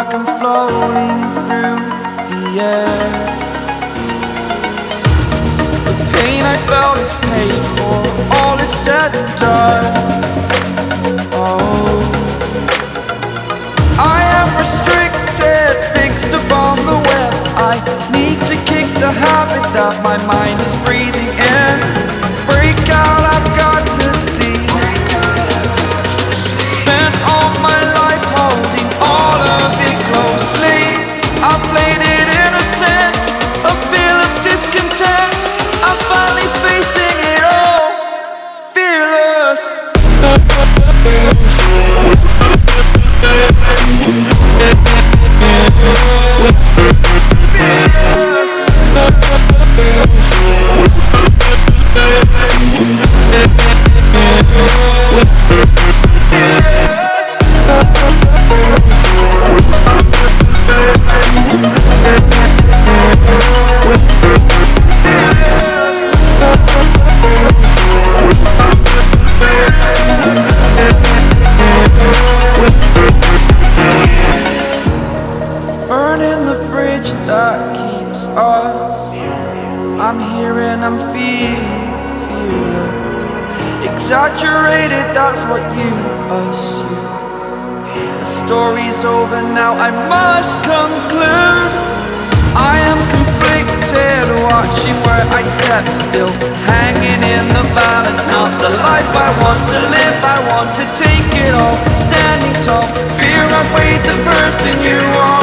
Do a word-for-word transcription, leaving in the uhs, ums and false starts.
like I'm floating through the air. The pain I felt is paid for, all is said and done. Oh, I am restricted, fixed upon the web. I need to kick the habit that my mind is breathing in. Break out, I've got to see. Spent all my life holding all of it closely. I played it innocent, a feel of discontent. I'm finally facing it all, fearless. Burning the bridge that keeps us. I'm here and I'm feeling fearless. Exaggerated, that's what you assume. The story's over now, I must conclude. I am conflicted, watching where I step still, hanging in the balance. Not the life I want to live, I want to take it all. Standing tall, fear I weighed the person you are.